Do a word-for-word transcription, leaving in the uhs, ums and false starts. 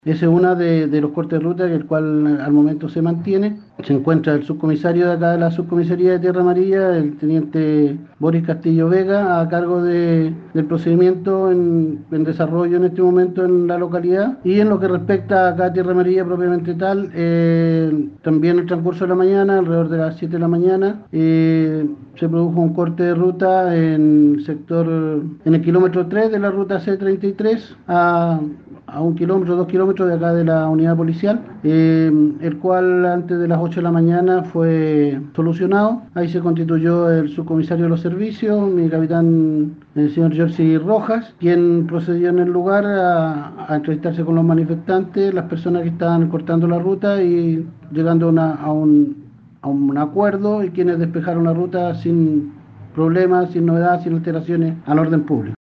Ese es uno de, de los cortes de ruta, el cual al momento se mantiene. Se encuentra el subcomisario de acá de la subcomisaría de Tierra Amarilla, el teniente Boris Castillo Vega, a cargo de, del procedimiento en, en desarrollo en este momento en la localidad. Y en lo que respecta acá a Tierra Amarilla propiamente tal, eh, también en el transcurso de la mañana, alrededor de las siete de la mañana, eh, se produjo un corte de ruta en el sector, en el kilómetro tres de la ruta C treinta y tres a a un kilómetro, dos kilómetros de acá de la unidad policial, eh, el cual antes de las ocho de la mañana fue solucionado. Ahí se constituyó el subcomisario de los servicios, mi capitán, el señor Jersey Rojas, quien procedió en el lugar a, a entrevistarse con los manifestantes, las personas que estaban cortando la ruta y llegando a, una, a, un, a un acuerdo, y quienes despejaron la ruta sin problemas, sin novedades, sin alteraciones al orden público.